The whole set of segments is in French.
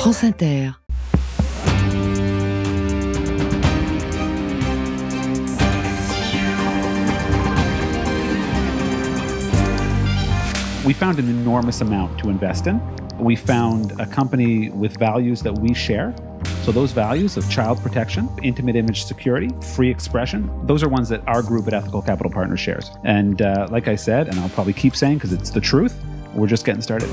France Inter. We found an enormous amount to invest in. We found a company with values that we share. So those values of child protection, intimate image security, free expression, those are ones that our group at Ethical Capital Partners shares. And like I said, and I'll probably keep saying because it's the truth, we're just getting started.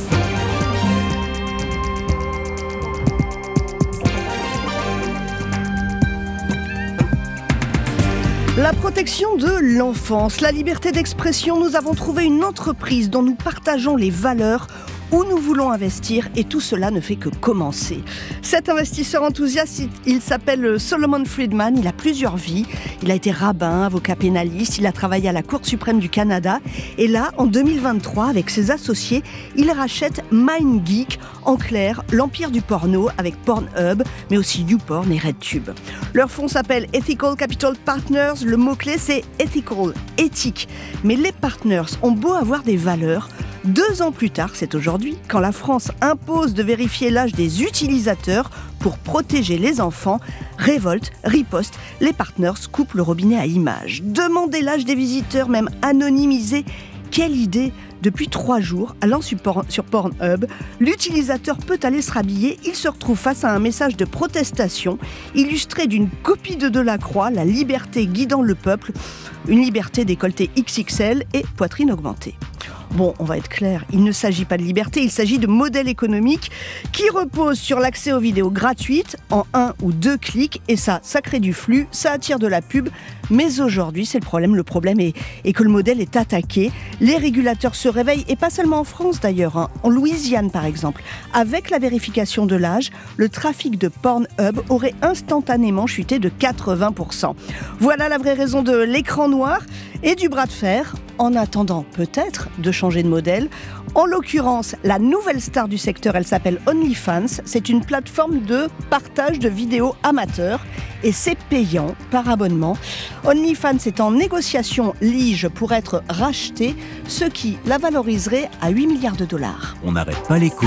La protection de l'enfance, la liberté d'expression, nous avons trouvé une entreprise dont nous partageons les valeurs, où nous voulons investir, et tout cela ne fait que commencer. Cet investisseur enthousiaste, il s'appelle Solomon Friedman, il a plusieurs vies. Il a été rabbin, avocat pénaliste, il a travaillé à la Cour suprême du Canada. Et là, en 2023, avec ses associés, il rachète MindGeek, en clair, l'empire du porno avec Pornhub, mais aussi YouPorn et RedTube. Leur fonds s'appelle Ethical Capital Partners, le mot-clé c'est ethical, éthique. Mais les partners ont beau avoir des valeurs, 2 ans plus tard, c'est aujourd'hui, quand la France impose de vérifier l'âge des utilisateurs pour protéger les enfants, révolte, riposte, les partners coupent le robinet à images. Demander l'âge des visiteurs, même anonymisé, quelle idée! Depuis 3 jours, allant sur Pornhub, l'utilisateur peut aller se rhabiller. Il se retrouve face à un message de protestation, illustré d'une copie de Delacroix, la liberté guidant le peuple, une liberté décolletée XXL et poitrine augmentée. Bon, on va être clair, il ne s'agit pas de liberté, il s'agit de modèle économique qui repose sur l'accès aux vidéos gratuites en 1 ou 2 clics, et ça crée du flux, ça attire de la pub, mais aujourd'hui c'est le problème est que le modèle est attaqué. Les régulateurs se réveillent, et pas seulement en France d'ailleurs, en Louisiane par exemple. Avec la vérification de l'âge, le trafic de Pornhub aurait instantanément chuté de 80%. Voilà la vraie raison de l'écran noir et du bras de fer, en attendant peut-être de changer de modèle. En l'occurrence, la nouvelle star du secteur, elle s'appelle OnlyFans. C'est une plateforme de partage de vidéos amateurs et c'est payant par abonnement. OnlyFans est en négociation lige pour être racheté, ce qui la valoriserait à 8 milliards de dollars. On n'arrête pas l'écho.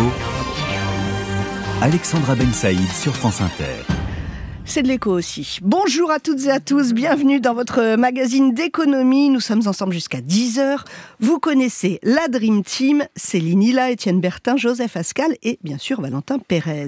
Alexandra Ben Saïd sur France Inter. C'est de l'écho aussi. Bonjour à toutes et à tous, bienvenue dans votre magazine d'économie. Nous sommes ensemble jusqu'à 10h. Vous connaissez la Dream Team, Céline Hilla, Étienne Bertin, Joseph Ascal et bien sûr Valentin Pérez.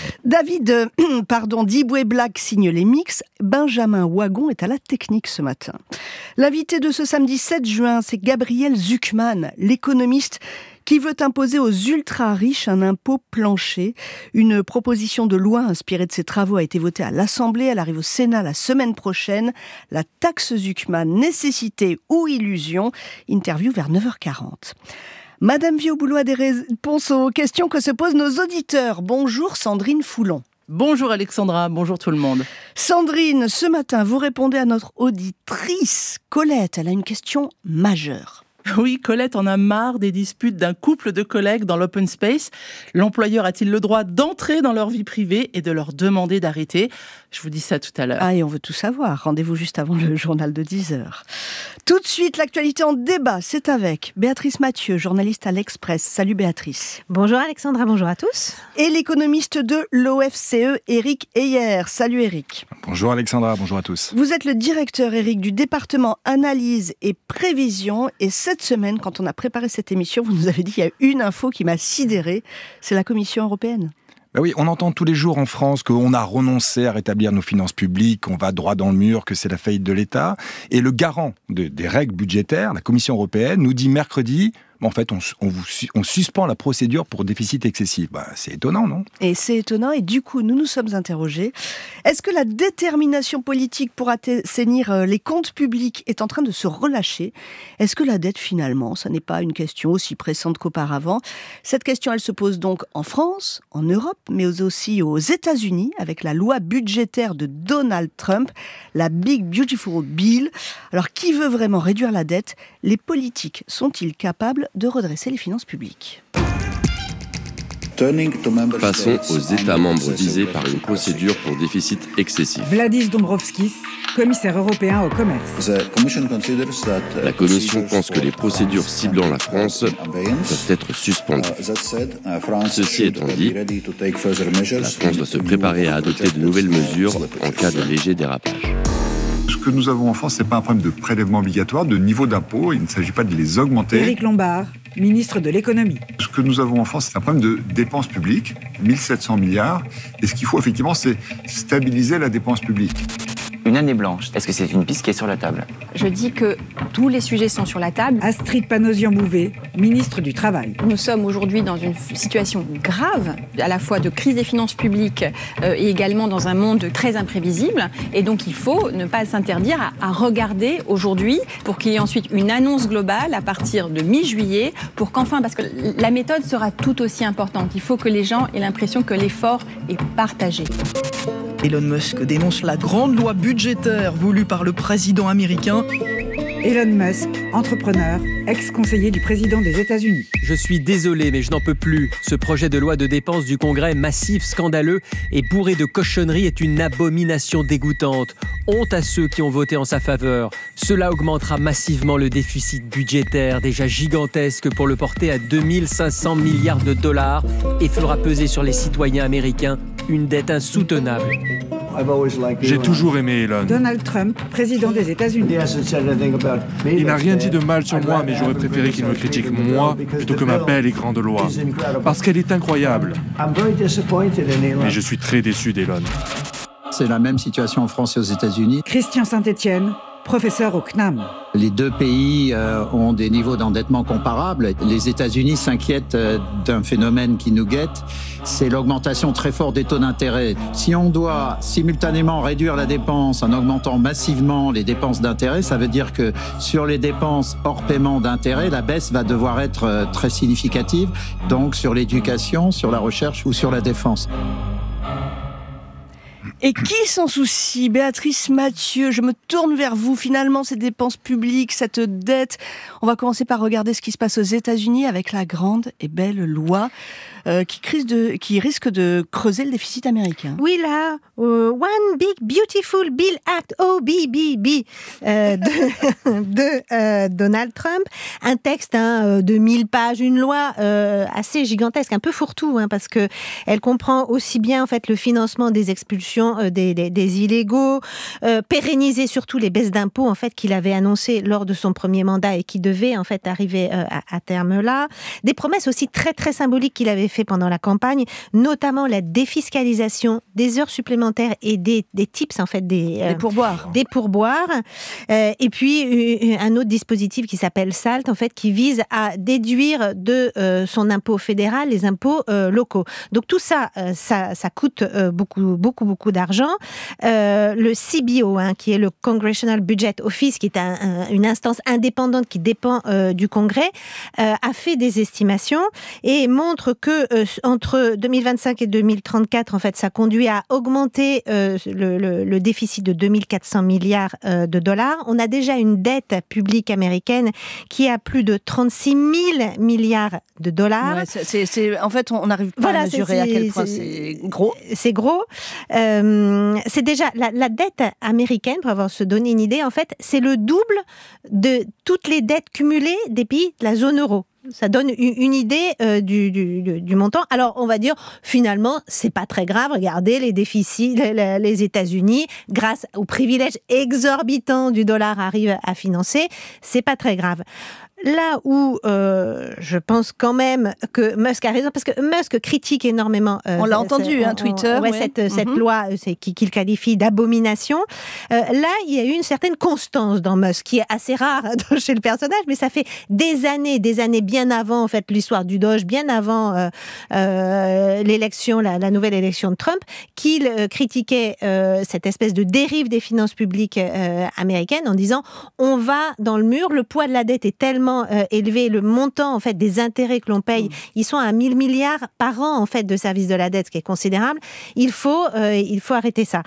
David Diboué Black signe les mix, Benjamin Wagon est à la technique ce matin. L'invité de ce samedi 7 juin, c'est Gabriel Zucman, l'économiste qui veut imposer aux ultra-riches un impôt plancher. Une proposition de loi inspirée de ses travaux a été votée à l'Assemblée. Elle arrive au Sénat la semaine prochaine. La taxe Zucman, nécessité ou illusion? Interview vers 9h40. Madame vit au boulot a des réponses aux questions que se posent nos auditeurs. Bonjour Sandrine Foulon. Bonjour Alexandra, bonjour tout le monde. Sandrine, ce matin, vous répondez à notre auditrice Colette. Elle a une question majeure. Oui, Colette en a marre des disputes d'un couple de collègues dans l'open space. L'employeur a-t-il le droit d'entrer dans leur vie privée et de leur demander d'arrêter? Je vous dis ça tout à l'heure. Ah, et on veut tout savoir. Rendez-vous juste avant le journal de 10h. Tout de suite, l'actualité en débat, c'est avec Béatrice Mathieu, journaliste à l'Express. Salut Béatrice. Bonjour Alexandra, bonjour à tous. Et l'économiste de l'OFCE, Éric Heyer. Salut Éric. Bonjour Alexandra, bonjour à tous. Vous êtes le directeur, Éric, du département analyse et prévision. Et cette semaine, quand on a préparé cette émission, vous nous avez dit qu'il y a une info qui m'a sidérée, c'est la Commission européenne. Ben oui, on entend tous les jours en France qu'on a renoncé à rétablir nos finances publiques, qu'on va droit dans le mur, que c'est la faillite de l'État. Et le garant des règles budgétaires, la Commission européenne, nous dit mercredi... En fait, on suspend la procédure pour déficit excessif. C'est étonnant, non? Et c'est étonnant, et du coup, nous nous sommes interrogés. Est-ce que la détermination politique pour assainir les comptes publics est en train de se relâcher? Est-ce que la dette, finalement, ça n'est pas une question aussi pressante qu'auparavant? Cette question, elle se pose donc en France, en Europe, mais aussi aux États-Unis, avec la loi budgétaire de Donald Trump, la Big Beautiful Bill. Alors, qui veut vraiment réduire la dette? Les politiques sont-ils capables de redresser les finances publiques? Passons aux États membres visés par une procédure pour déficit excessif. Vladis Dombrovskis, commissaire européen au commerce. La Commission pense que les procédures ciblant la France doivent être suspendues. Ceci étant dit, la France doit se préparer à adopter de nouvelles mesures en cas de léger dérapage. Ce que nous avons en France, ce n'est pas un problème de prélèvement obligatoire, de niveau d'impôt. Il ne s'agit pas de les augmenter. Éric Lombard, ministre de l'économie. Ce que nous avons en France, c'est un problème de dépenses publiques, 1700 milliards. Et ce qu'il faut effectivement, c'est stabiliser la dépense publique. Une année blanche, est-ce que c'est une piste qui est sur la table ? Je dis que tous les sujets sont sur la table. Astrid Panosyan-Bouvet, ministre du Travail. Nous sommes aujourd'hui dans une situation grave, à la fois de crise des finances publiques et également dans un monde très imprévisible. Et donc il faut ne pas s'interdire à regarder aujourd'hui pour qu'il y ait ensuite une annonce globale à partir de mi-juillet pour qu'enfin, parce que la méthode sera tout aussi importante. Il faut que les gens aient l'impression que l'effort est partagé. Elon Musk dénonce la grande loi budgétaire voulue par le président américain. Elon Musk, entrepreneur, ex-conseiller du président des États-Unis. Je suis désolé, mais je n'en peux plus. Ce projet de loi de dépenses du Congrès, massif, scandaleux et bourré de cochonneries, est une abomination dégoûtante. Honte à ceux qui ont voté en sa faveur. Cela augmentera massivement le déficit budgétaire, déjà gigantesque, pour le porter à 2500 milliards de dollars et fera peser sur les citoyens américains une dette insoutenable. J'ai toujours aimé Elon. Donald Trump, président des États-Unis. Il n'a rien dit de mal sur moi, mais j'aurais préféré qu'il me critique moi plutôt que ma belle et grande loi. Parce qu'elle est incroyable. Mais je suis très déçu d'Elon. C'est la même situation en France et aux États-Unis. Christian Saint-Etienne, professeur au CNAM. Les deux pays ont des niveaux d'endettement comparables. Les États-Unis s'inquiètent d'un phénomène qui nous guette, c'est l'augmentation très forte des taux d'intérêt. Si on doit simultanément réduire la dépense en augmentant massivement les dépenses d'intérêt, ça veut dire que sur les dépenses hors paiement d'intérêt, la baisse va devoir être très significative, donc sur l'éducation, sur la recherche ou sur la défense. Et qui s'en soucie ? Béatrice Mathieu, je me tourne vers vous. Finalement, ces dépenses publiques, cette dette. On va commencer par regarder ce qui se passe aux États-Unis avec la grande et belle loi qui risque de creuser le déficit américain. Oui, là, One Big Beautiful Bill Act, OBBB, de Donald Trump. Un texte de 1000 pages, une loi assez gigantesque, un peu fourre-tout, parce que elle comprend aussi bien en fait le financement des expulsions des illégaux, pérenniser surtout les baisses d'impôts en fait qu'il avait annoncées lors de son premier mandat et qui devaient en fait arriver à terme là. Des promesses aussi très très symboliques qu'il avait fait pendant la campagne, notamment la défiscalisation des heures supplémentaires et des tips en fait des pourboires. Des pourboires. Et puis un autre dispositif qui s'appelle SALT en fait qui vise à déduire de son impôt fédéral les impôts locaux. Donc tout ça, ça coûte beaucoup d'argent. Le CBO, qui est le Congressional Budget Office, qui est une instance indépendante qui dépend du Congrès, a fait des estimations et montre que entre 2025 et 2034, en fait, ça conduit à augmenter le déficit de 2400 milliards de dollars. On a déjà une dette publique américaine qui a plus de 36 000 milliards de dollars. Ouais, en fait, on n'arrive pas à mesurer à quel point c'est gros. C'est gros. C'est déjà la dette américaine, pour avoir se donner une idée, en fait, c'est le double de toutes les dettes cumulées des pays de la zone euro. Ça donne une idée du montant. Alors, on va dire, finalement, c'est pas très grave. Regardez les déficits, les États-Unis, grâce aux privilèges exorbitants du dollar, arrivent à financer. C'est pas très grave. Là où je pense quand même que Musk a raison, parce que Musk critique énormément... on l'a entendu, Twitter. Cette loi qu'il qualifie d'abomination. Là, il y a eu une certaine constance dans Musk, qui est assez rare chez le personnage, mais ça fait des années, bien avant en fait, l'histoire du Doge, bien avant l'élection, la nouvelle élection de Trump, qu'il critiquait cette espèce de dérive des finances publiques américaines en disant « on va dans le mur, le poids de la dette est tellement extrêmement élevé. Le montant en fait des intérêts que l'on paye, ils sont à 1 000 milliards par an en fait de service de la dette, ce qui est considérable. Il faut arrêter ça.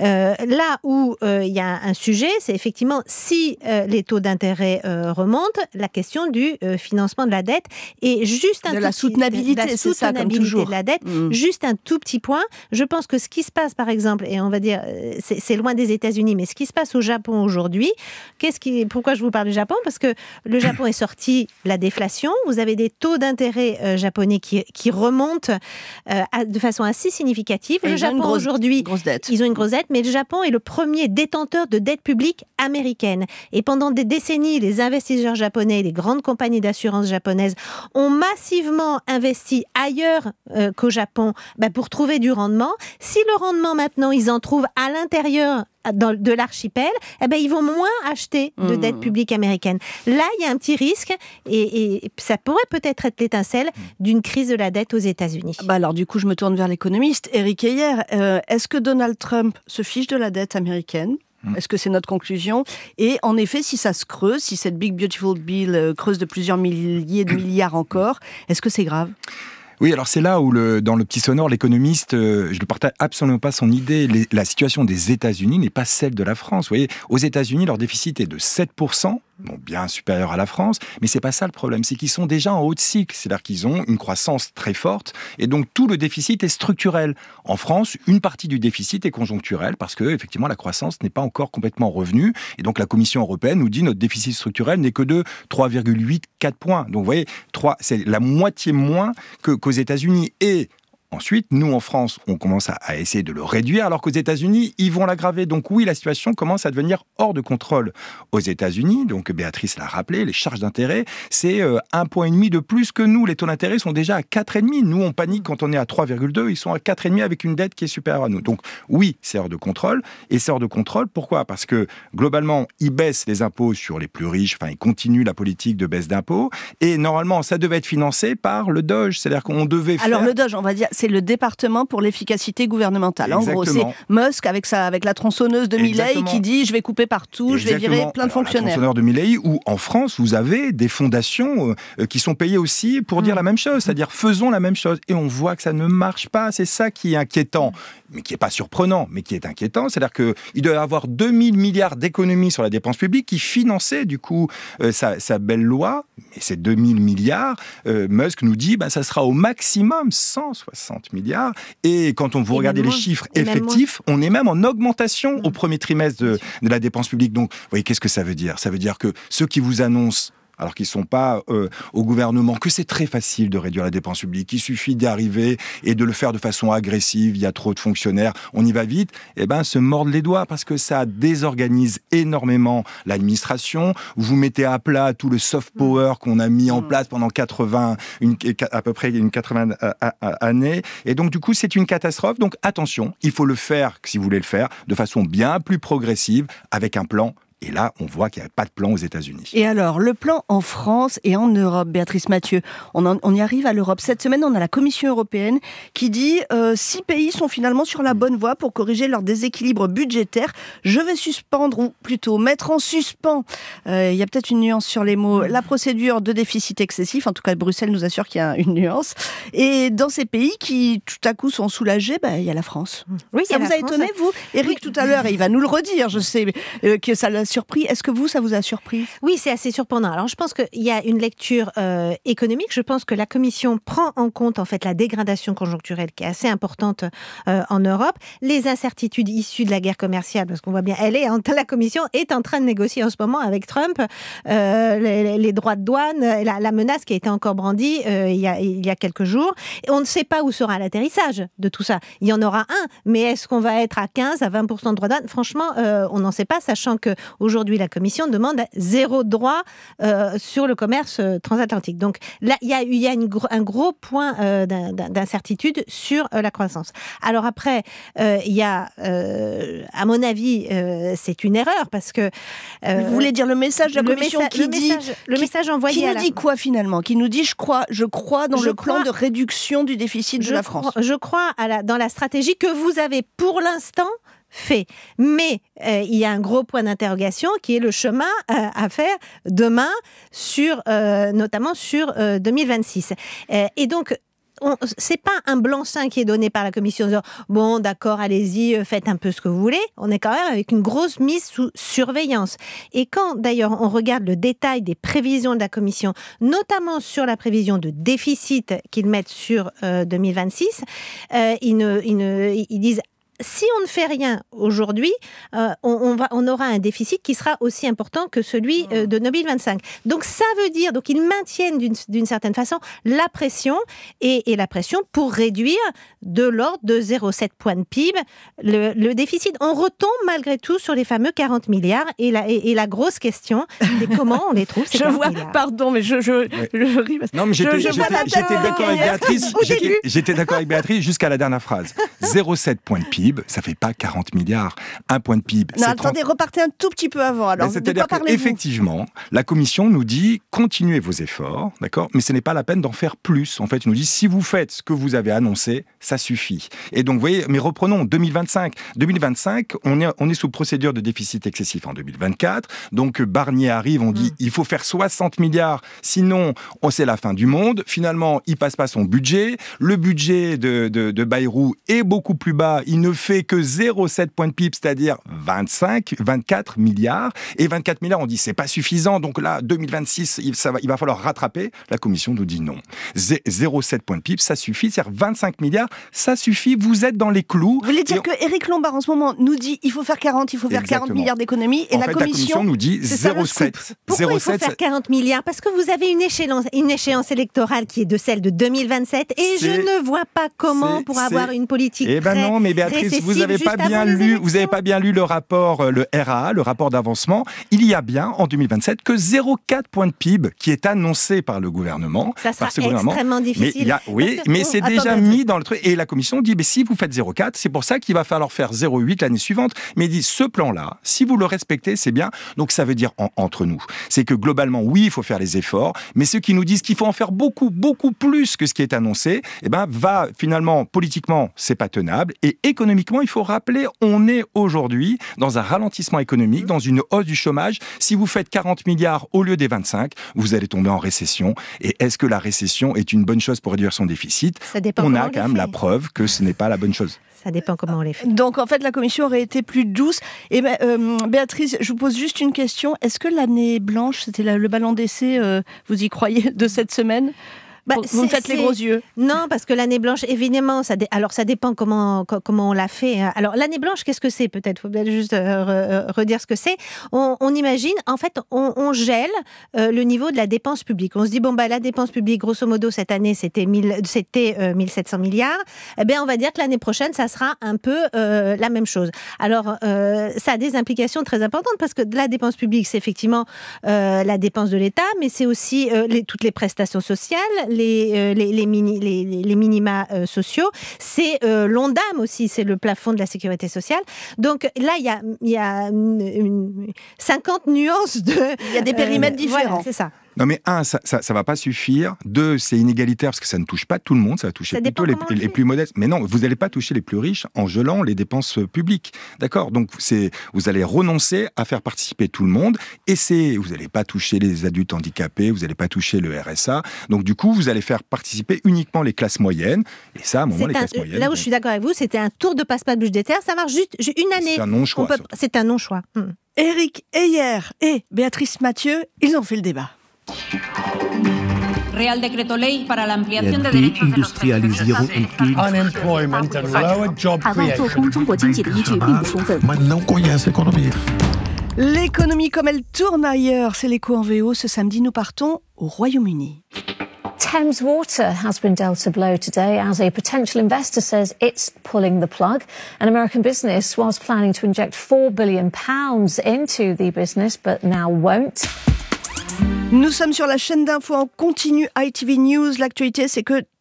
Là où il y a un sujet, c'est effectivement si les taux d'intérêt remontent, la question du financement de la dette et juste de la soutenabilité, c'est ça comme toujours. De la dette. Juste un tout petit point. Je pense que ce qui se passe, par exemple, et on va dire, c'est loin des États-Unis, mais ce qui se passe au Japon aujourd'hui, pourquoi je vous parle du Japon ? Parce que le Japon est sorti de la déflation. Vous avez des taux d'intérêt japonais qui remontent de façon assez significative. Et le Japon aujourd'hui, ils ont une grosse dette, mais le Japon est le premier détenteur de dette publique américaine. Et pendant des décennies, les investisseurs japonais, les grandes compagnies d'assurance japonaises ont massivement investi ailleurs qu'au Japon pour trouver du rendement. Si le rendement maintenant, ils en trouvent à l'intérieur de l'archipel, ils vont moins acheter de dette publique américaine. Là, il y a un petit risque et ça pourrait peut-être être l'étincelle d'une crise de la dette aux États-Unis. Alors du coup, je me tourne vers l'économiste. Éric Heyer, est-ce que Donald Trump se fiche de la dette américaine ? Est-ce que c'est notre conclusion ? Et en effet, si ça se creuse, si cette Big Beautiful Bill creuse de plusieurs milliers de milliards encore, est-ce que c'est grave ? Oui, alors c'est là où, dans le petit sonore, l'économiste, je ne partage absolument pas son idée. La situation des États-Unis n'est pas celle de la France. Vous voyez, aux États-Unis, leur déficit est de 7%, bon, bien supérieur à la France, mais c'est pas ça le problème. C'est qu'ils sont déjà en haut de cycle, c'est-à-dire qu'ils ont une croissance très forte, et donc tout le déficit est structurel. En France, une partie du déficit est conjoncturelle, parce que effectivement la croissance n'est pas encore complètement revenue, et donc la Commission européenne nous dit notre déficit structurel n'est que de 3,84 points. Donc vous voyez, c'est la moitié moins qu'aux États-Unis. Et ensuite, nous, en France, on commence à essayer de le réduire, alors qu'aux États-Unis, ils vont l'aggraver. Donc oui, la situation commence à devenir hors de contrôle. Aux États-Unis, donc Béatrice l'a rappelé, les charges d'intérêt, c'est 1,5 point de plus que nous. Les taux d'intérêt sont déjà à 4,5. Nous, on panique quand on est à 3,2. Ils sont à 4,5 avec une dette qui est supérieure à nous. Donc oui, c'est hors de contrôle. Et c'est hors de contrôle, pourquoi ? Parce que globalement, ils baissent les impôts sur les plus riches, ils continuent la politique de baisse d'impôts. Et normalement, ça devait être financé par le DOGE. C'est-à-dire qu'on devait faire... Alors le DOGE, on va dire, c'est le département pour l'efficacité gouvernementale. Exactement. En gros, c'est Musk avec la tronçonneuse de Milley qui dit je vais couper partout, je vais virer plein de fonctionnaires. La tronçonneuse de Milley, ou en France, vous avez des fondations qui sont payées aussi pour dire la même chose, c'est-à-dire faisons la même chose. Et on voit que ça ne marche pas. C'est ça qui est inquiétant, mais qui n'est pas surprenant, mais qui est inquiétant. C'est-à-dire qu'il doit y avoir 2 000 milliards d'économies sur la dépense publique qui finançaient du coup sa belle loi. Et ces 2 000 milliards, Musk nous dit ça sera au maximum 160 milliards. Et quand vous regardez les chiffres effectifs, on est même en augmentation au premier trimestre de la dépense publique. Donc, vous voyez, qu'est-ce que ça veut dire ? Ça veut dire que ceux qui vous annoncent, alors qu'ils ne sont pas au gouvernement, que c'est très facile de réduire la dépense publique, il suffit d'y arriver et de le faire de façon agressive, il y a trop de fonctionnaires, on y va vite, se mordent les doigts parce que ça désorganise énormément l'administration. Vous mettez à plat tout le soft power qu'on a mis en place pendant à peu près une 80 années. Et donc, du coup, c'est une catastrophe. Donc, attention, il faut le faire, si vous voulez le faire, de façon bien plus progressive, avec un plan. Et là, on voit qu'il n'y a pas de plan aux États-Unis. Et alors, le plan en France et en Europe, Béatrice Mathieu, on y arrive à l'Europe. Cette semaine, on a la Commission européenne qui dit 6 pays sont finalement sur la bonne voie pour corriger leur déséquilibre budgétaire. Je vais suspendre, ou plutôt mettre en suspens, il y a peut-être une nuance sur les mots, la procédure de déficit excessif. En tout cas, Bruxelles nous assure qu'il y a une nuance. Et dans ces pays qui, tout à coup, sont soulagés, il y a la France. Oui, ça vous a étonné, vous ? Éric, tout à l'heure, et il va nous le redire, je sais que ça l'a surpris. Est-ce que ça vous a surpris ? Oui, c'est assez surprenant. Alors, je pense qu'il y a une lecture économique. Je pense que la Commission prend en compte, en fait, la dégradation conjoncturelle qui est assez importante en Europe, les incertitudes issues de la guerre commerciale, parce qu'on voit bien, la Commission est en train de négocier en ce moment avec Trump les droits de douane, la menace qui a été encore brandie il y a quelques jours. Et on ne sait pas où sera l'atterrissage de tout ça. Il y en aura un, mais est-ce qu'on va être à 15, à 20% de droits de douane ? Franchement, on n'en sait pas, sachant que aujourd'hui, la Commission demande 0 droit sur le commerce transatlantique. Donc là, il y a un gros point d'incertitude sur la croissance. Alors après, il y a, à mon avis, c'est une erreur parce que... Vous voulez dire le message de la Commission le message envoyé qui nous dit quoi finalement ? Qui nous dit je crois dans le plan de réduction du déficit de la France. Je crois dans la stratégie que vous avez pour l'instant fait. Mais il y a un gros point d'interrogation qui est le chemin à faire demain, notamment sur 2026. Et donc, c'est pas un blanc-seing qui est donné par la Commission en disant bon d'accord, allez-y, faites un peu ce que vous voulez. On est quand même avec une grosse mise sous surveillance. Et quand d'ailleurs on regarde le détail des prévisions de la Commission, notamment sur la prévision de déficit qu'ils mettent sur 2026, ils disent si on ne fait rien aujourd'hui, on aura un déficit qui sera aussi important que celui de 2025. Donc ça veut dire, donc ils maintiennent d'une certaine façon la pression et la pression pour réduire de l'ordre de 0,7 points de PIB le déficit. On retombe malgré tout sur les fameux 40 milliards et la grosse question, c'est comment on les trouve ces 40 milliards. Pardon, mais je ris. Non, mais j'étais d'accord avec Béatrice. J'étais d'accord avec Béatrice jusqu'à la dernière phrase. 0,7 points de PIB. Ça fait pas 40 milliards. Un point de PIB. Non, attendez, repartez un tout petit peu avant. Alors, c'est-à-dire qu'effectivement, la Commission nous dit continuez vos efforts, d'accord, mais ce n'est pas la peine d'en faire plus. En fait, il nous dit si vous faites ce que vous avez annoncé, ça suffit. Et donc, vous voyez, mais reprenons 2025. 2025, on est sous procédure de déficit excessif en 2024. Donc, Barnier arrive, on dit il faut faire 60 milliards, sinon, c'est la fin du monde. Finalement, il passe pas son budget. Le budget de Bayrou est beaucoup plus bas. Il ne fait que 0,7 points de PIB, c'est-à-dire 24 milliards. Et 24 milliards, on dit c'est pas suffisant. Donc là, 2026, il va falloir rattraper. La Commission nous dit non. 0,7 points de PIB, ça suffit. C'est-à-dire 25 milliards, ça suffit. Vous êtes dans les clous. Vous voulez dire que Éric Lombard, en ce moment, nous dit il faut faire 40 milliards d'économies. Et la Commission nous dit 0,7. Pourquoi il faut faire 40 milliards ? Parce que vous avez une échéance électorale qui est de celle de 2027. Et je ne vois pas comment, pour avoir une politique non, mais Béatrice, vous n'avez pas bien lu le rapport, le RAA, le rapport d'avancement. Il y a bien, en 2027, que 0,4 points de PIB qui est annoncé par le gouvernement. Ça sera extrêmement difficile. Mais c'est déjà mis dans le truc. Et la Commission dit, si vous faites 0,4, c'est pour ça qu'il va falloir faire 0,8 l'année suivante. Mais il dit, ce plan-là, si vous le respectez, c'est bien. Donc ça veut dire, entre nous, c'est que globalement, oui, il faut faire les efforts, mais ceux qui nous disent qu'il faut en faire beaucoup, beaucoup plus que ce qui est annoncé, va finalement, politiquement, c'est pas tenable. Et économiquement, il faut rappeler, on est aujourd'hui dans un ralentissement économique, dans une hausse du chômage. Si vous faites 40 milliards au lieu des 25, vous allez tomber en récession. Et est-ce que la récession est une bonne chose pour réduire son déficit ? On a quand même la preuve que ce n'est pas la bonne chose. Ça dépend comment on les fait. Donc en fait, la Commission aurait été plus douce. Et Béatrice, je vous pose juste une question. Est-ce que l'année blanche, c'était le ballon d'essai, vous y croyez, de cette semaine ? Vous me faites les gros yeux. Non, parce que l'année blanche, évidemment, alors ça dépend comment on l'a fait. Alors l'année blanche, qu'est-ce que c'est ? Peut-être, faut peut-être juste redire ce que c'est. On imagine, en fait, on gèle le niveau de la dépense publique. On se dit la dépense publique, grosso modo, cette année, c'était 1700 milliards. Eh bien, on va dire que l'année prochaine, ça sera un peu la même chose. Alors, ça a des implications très importantes parce que la dépense publique, c'est effectivement la dépense de l'État, mais c'est aussi toutes les prestations sociales, les minima sociaux, c'est l'ONDAM aussi, c'est le plafond de la sécurité sociale. Donc là, il y a 50 nuances de... Il y a des périmètres différents. Voilà, c'est ça. Non mais ça va pas suffire. 2, c'est inégalitaire parce que ça ne touche pas tout le monde, ça va toucher plutôt les plus modestes. Mais non, vous n'allez pas toucher les plus riches en gelant les dépenses publiques. D'accord ? Donc vous allez renoncer à faire participer tout le monde et vous n'allez pas toucher les adultes handicapés, vous n'allez pas toucher le RSA. Donc du coup, vous allez faire participer uniquement les classes moyennes. Et ça, à un moment, les classes moyennes... Là où je suis d'accord avec vous, c'était un tour de passe-passe budgétaire. Ça marche juste une année. C'est un non-choix. C'est un non-choix. Éric Heyer et Béatrice Mathieu, ils ont fait le débat. Real Decreto Ley para la ampliación de derechos de los Unemployment and lower job creation. L'économie comme elle tourne ailleurs, c'est l'écho en VO. Ce samedi, nous partons au Royaume-Uni. Thames Water has been dealt a blow today as a potential investor says it's pulling the plug. An American business was planning to inject £4 billion into the business, but now won't. Nous sommes sur la chaîne d'info en continu ITV News. L'actualité, c'est que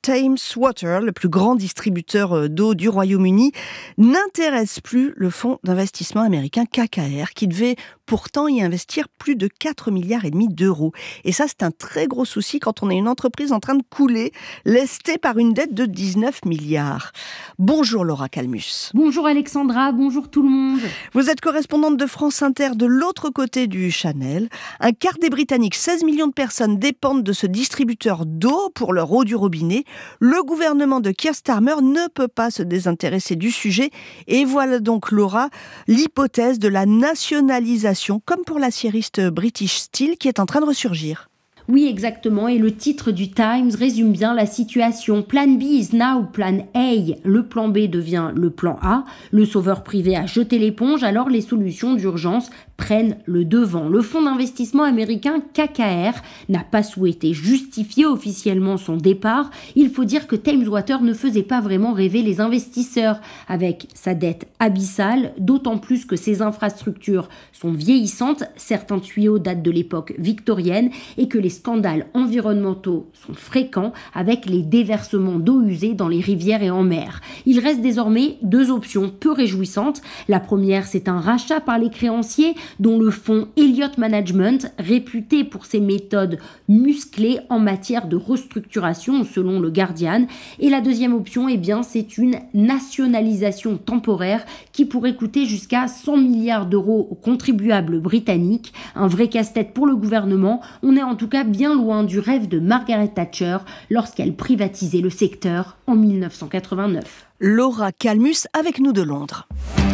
Thames Water, le plus grand distributeur d'eau du Royaume-Uni, n'intéresse plus le fonds d'investissement américain KKR, qui devait pourtant y investir plus de 4,5 milliards d'euros. Et ça, c'est un très gros souci quand on est une entreprise en train de couler, lestée par une dette de 19 milliards. Bonjour Laura Calmus. Bonjour Alexandra, bonjour tout le monde. Vous êtes correspondante de France Inter de l'autre côté du Channel. Un quart des Britanniques, 16 millions de personnes, dépendent de ce distributeur d'eau pour leur eau du robinet. Le gouvernement de Keir Starmer ne peut pas se désintéresser du sujet. Et voilà donc, Laura, l'hypothèse de la nationalisation, comme pour l'aciériste British Steel, qui est en train de ressurgir. Oui, exactement. Et le titre du Times résume bien la situation. Plan B is now Plan A. Le plan B devient le plan A. Le sauveur privé a jeté l'éponge, alors les solutions d'urgence prennent le devant. Le fonds d'investissement américain KKR n'a pas souhaité justifier officiellement son départ. Il faut dire que Thames Water ne faisait pas vraiment rêver les investisseurs avec sa dette abyssale, d'autant plus que ses infrastructures sont vieillissantes. Certains tuyaux datent de l'époque victorienne et que les scandales environnementaux sont fréquents avec les déversements d'eau usée dans les rivières et en mer. Il reste désormais deux options peu réjouissantes. La première, c'est un rachat par les créanciers, dont le fonds Elliott Management, réputé pour ses méthodes musclées en matière de restructuration selon le Guardian. Et la deuxième option, c'est une nationalisation temporaire qui pourrait coûter jusqu'à 100 milliards d'euros aux contribuables britanniques. Un vrai casse-tête pour le gouvernement. On est en tout cas bien loin du rêve de Margaret Thatcher lorsqu'elle privatisait le secteur en 1989. Laura Calmus avec nous de Londres.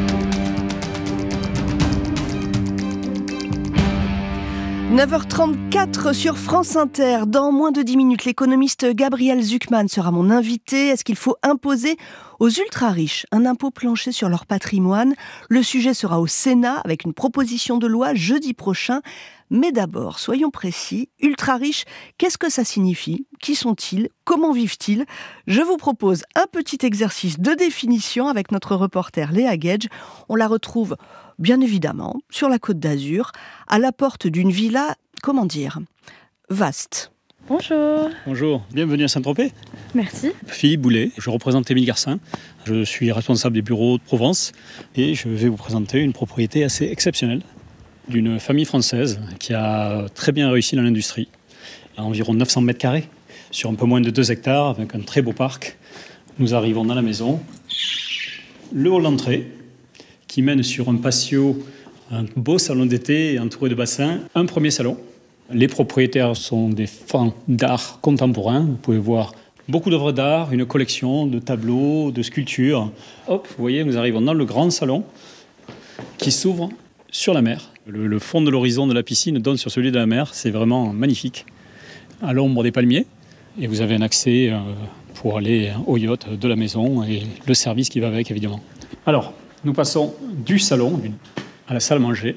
9h34 sur France Inter. Dans moins de 10 minutes, l'économiste Gabriel Zucman sera mon invité. Est-ce qu'il faut imposer aux ultra-riches un impôt plancher sur leur patrimoine? Le sujet sera au Sénat avec une proposition de loi jeudi prochain. Mais d'abord, soyons précis, ultra-riches, qu'est-ce que ça signifie? Qui sont-ils? Comment vivent-ils? Je vous propose un petit exercice de définition avec notre reporter Léa Gage. On la retrouve bien évidemment sur la Côte d'Azur, à la porte d'une villa, vaste. Bonjour. Bonjour, bienvenue à Saint-Tropez. Merci. Philippe Boulet, je représente Émile Garcin. Je suis responsable des bureaux de Provence et je vais vous présenter une propriété assez exceptionnelle d'une famille française qui a très bien réussi dans l'industrie. À environ 900 mètres carrés, sur un peu moins de 2 hectares, avec un très beau parc. Nous arrivons dans la maison. Le hall d'entrée, qui mène sur un patio, un beau salon d'été entouré de bassins. Un premier salon. Les propriétaires sont des fans d'art contemporain. Vous pouvez voir beaucoup d'œuvres d'art, une collection de tableaux, de sculptures. Hop, vous voyez, nous arrivons dans le grand salon qui s'ouvre sur la mer. Le fond de l'horizon de la piscine donne sur celui de la mer. C'est vraiment magnifique. À l'ombre des palmiers. Et vous avez un accès pour aller au yacht de la maison et le service qui va avec, évidemment. Alors, nous passons du salon à la salle à manger.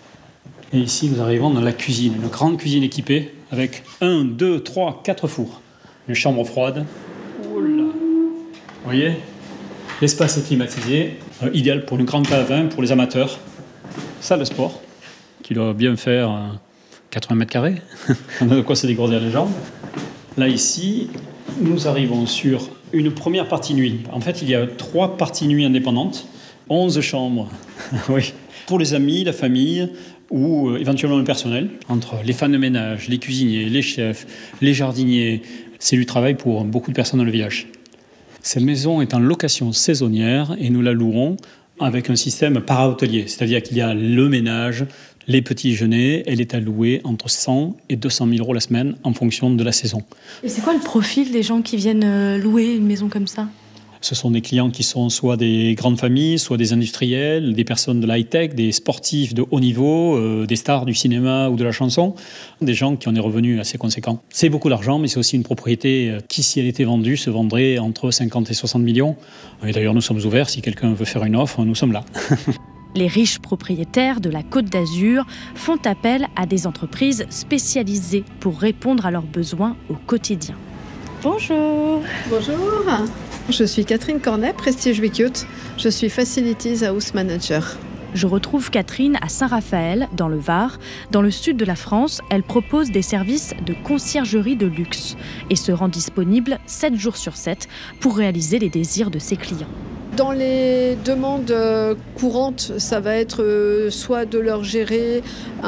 Et ici, nous arrivons dans la cuisine. Une grande cuisine équipée avec 1, 2, 3, 4 fours. Une chambre froide. Oula. Vous voyez ? L'espace est climatisé. Idéal pour une grande cave à vin pour les amateurs. Salle de sport, qui doit bien faire 80 mètres carrés. On a de quoi se dégourdir les jambes. Là, ici, nous arrivons sur une première partie nuit. En fait, il y a 3 parties nuit indépendantes. 11 chambres, oui, pour les amis, la famille ou éventuellement le personnel. Entre les femmes de ménage, les cuisiniers, les chefs, les jardiniers, c'est du travail pour beaucoup de personnes dans le village. Cette maison est en location saisonnière et nous la louons avec un système para-hôtelier. C'est-à-dire qu'il y a le ménage, les petits déjeuners, elle est allouée entre 100 et 200 000 euros la semaine en fonction de la saison. Et c'est quoi le profil des gens qui viennent louer une maison comme ça ? Ce sont des clients qui sont soit des grandes familles, soit des industriels, des personnes de l'high-tech, des sportifs de haut niveau, des stars du cinéma ou de la chanson, des gens qui ont des revenus assez conséquents. C'est beaucoup d'argent, mais c'est aussi une propriété qui, si elle était vendue, se vendrait entre 50 et 60 millions. Et d'ailleurs, nous sommes ouverts. Si quelqu'un veut faire une offre, nous sommes là. Les riches propriétaires de la Côte d'Azur font appel à des entreprises spécialisées pour répondre à leurs besoins au quotidien. Bonjour. Bonjour. Je suis Catherine Cornet, Prestige Recute. Je suis Facilities House Manager. Je retrouve Catherine à Saint-Raphaël, dans le Var. Dans le sud de la France, elle propose des services de conciergerie de luxe et se rend disponible 7 jours sur 7 pour réaliser les désirs de ses clients. Dans les demandes courantes, ça va être soit de leur gérer